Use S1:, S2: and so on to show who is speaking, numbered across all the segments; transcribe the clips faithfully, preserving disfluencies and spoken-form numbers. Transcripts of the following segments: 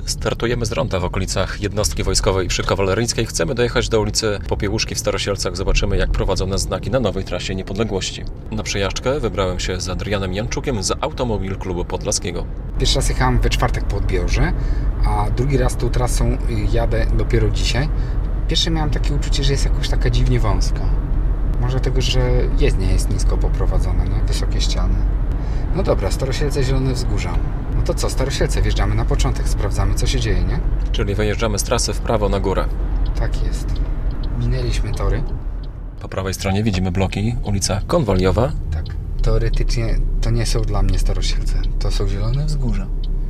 S1: Startujemy z ronda w okolicach jednostki wojskowej przy Kawaleryjskiej. Chcemy dojechać do ulicy Popiełuszki w Starosielcach. Zobaczymy, jak prowadzą nas znaki na nowej trasie Niepodległości. Na przejażdżkę wybrałem się z Adrianem Janczukiem z Automobil Klubu Podlaskiego.
S2: Pierwszy raz jechałem we czwartek po odbiorze, a drugi raz tą trasą jadę dopiero dzisiaj. Pierwsze miałem takie uczucie, że jest jakoś taka dziwnie wąska. Może tego, że jezdnia jest nisko poprowadzona, nie? Wysokie ściany. No dobra, Starosielce, Zielone Wzgórza. No to co, Starosielce, wjeżdżamy na początek, sprawdzamy, co się dzieje, nie?
S1: Czyli wyjeżdżamy z trasy w prawo na górę.
S2: Tak jest. Minęliśmy tory.
S1: Po prawej stronie widzimy bloki, ulica Konwaliowa.
S2: Tak. Teoretycznie to nie są dla mnie Starosielce, to są Zielone Wzgórza.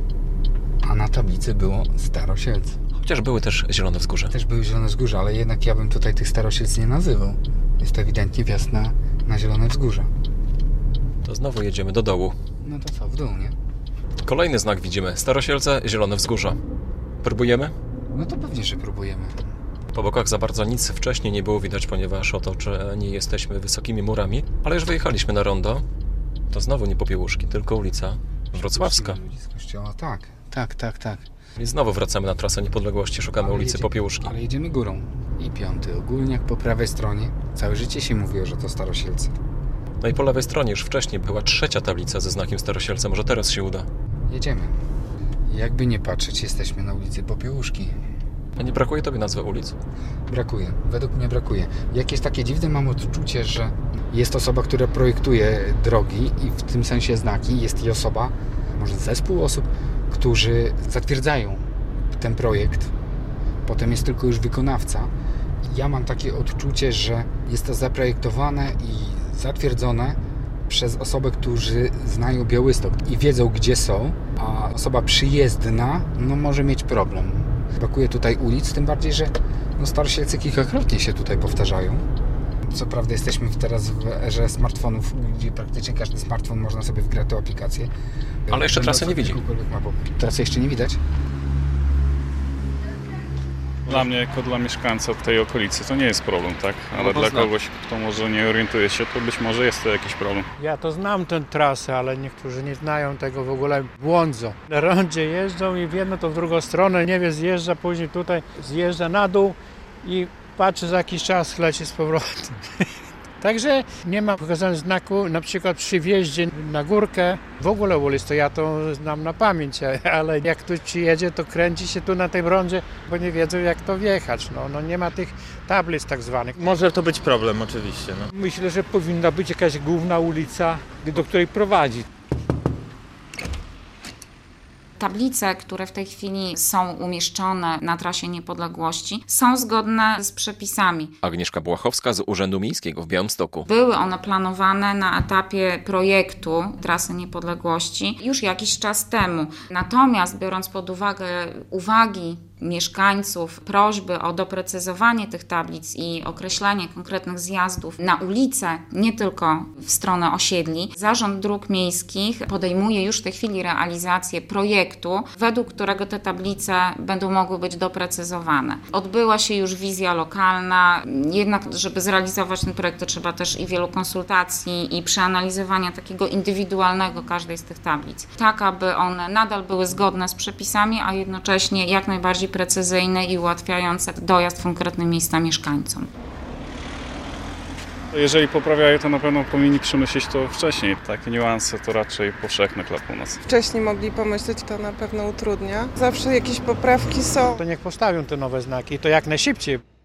S2: A na tablicy było Starosielce.
S1: Chociaż były też Zielone Wzgórze.
S2: Też były Zielone Wzgórza, ale jednak ja bym tutaj tych Starosielc nie nazywał. Jest to ewidentnie wjazd na, na Zielone Wzgórza.
S1: To znowu jedziemy do dołu.
S2: No to co, w dół, nie?
S1: Kolejny znak widzimy. Starosielce, Zielone Wzgórza. Próbujemy?
S2: No to pewnie, że próbujemy.
S1: Po bokach za bardzo nic wcześniej nie było widać, ponieważ otoczeni jesteśmy wysokimi murami. Ale już wyjechaliśmy na rondo. To znowu nie Popiełuszki, tylko ulica Wrocławska.
S2: Ludzi z kościoła, tak. Tak, tak, tak.
S1: I znowu wracamy na trasę Niepodległości, szukamy
S2: Ale
S1: ulicy
S2: jedziemy,
S1: Popiełuszki.
S2: Ale jedziemy górą. I piąty ogólniak po prawej stronie. Całe życie się mówiło, że to Starosielce.
S1: No i po lewej stronie już wcześniej była trzecia tablica ze znakiem Starosielce. Może teraz się uda.
S2: Jedziemy. Jakby nie patrzeć, jesteśmy na ulicy Popiełuszki.
S1: A nie brakuje tobie nazwy ulic?
S2: Brakuje. Według mnie brakuje. Jakieś takie dziwne mam odczucie, że jest osoba, która projektuje drogi i w tym sensie znaki. Jest i osoba, może zespół osób, którzy zatwierdzają ten projekt. Potem jest tylko już wykonawca. Ja mam takie odczucie, że jest to zaprojektowane i zatwierdzone przez osobę, którzy znają Białystok i wiedzą, gdzie są, a osoba przyjezdna no, może mieć problem. Brakuje tutaj ulic, tym bardziej, że no, Starosielce kilkakrotnie się tutaj powtarzają. Co prawda jesteśmy teraz w erze smartfonów, gdzie praktycznie każdy smartfon można sobie wgrać tę aplikację.
S1: Ale jeszcze trasy nie widzi.
S2: Trasy jeszcze nie widać?
S3: Dla mnie, jako dla mieszkańca tej okolicy, to nie jest problem, tak? Ale
S4: No,
S3: dla
S4: znak.
S3: kogoś, kto może nie orientuje się, to być może jest to jakiś problem.
S4: Ja to znam tę trasę, ale niektórzy nie znają tego w ogóle, błądzą. Na rondzie jeżdżą i w jedną to w drugą stronę, nie wie, zjeżdża, później tutaj zjeżdża na dół i patrzy za jakiś czas, leci z powrotem. Także nie ma pokazanego znaku, na przykład przy wjeździe na górkę, w ogóle ulic to ja to znam na pamięć, ale jak ktoś przyjedzie, to kręci się tu na tym rondzie, bo nie wiedzą jak to wjechać. No, no nie ma tych tablic tak zwanych.
S5: Może to być problem, oczywiście. No.
S6: Myślę, że powinna być jakaś główna ulica, do której prowadzi.
S7: Tablice, które w tej chwili są umieszczone na trasie Niepodległości, są zgodne z przepisami.
S1: Agnieszka Błachowska z Urzędu Miejskiego w Białymstoku.
S7: Były one planowane na etapie projektu trasy Niepodległości już jakiś czas temu. Natomiast biorąc pod uwagę uwagi mieszkańców, prośby o doprecyzowanie tych tablic i określenie konkretnych zjazdów na ulice, nie tylko w stronę osiedli, Zarząd Dróg Miejskich podejmuje już w tej chwili realizację projektu, według którego te tablice będą mogły być doprecyzowane. Odbyła się już wizja lokalna, jednak żeby zrealizować ten projekt, to trzeba też i wielu konsultacji i przeanalizowania takiego indywidualnego każdej z tych tablic, tak aby one nadal były zgodne z przepisami, a jednocześnie jak najbardziej precyzyjne i ułatwiające dojazd w konkretne miejsca mieszkańcom.
S3: Jeżeli poprawiają, to na pewno powinni przemyśleć to wcześniej. Takie niuanse to raczej powszechne dla u nas.
S8: Wcześniej mogli pomyśleć, to na pewno utrudnia. Zawsze jakieś poprawki są.
S4: To niech postawią te nowe znaki i to jak najszybciej.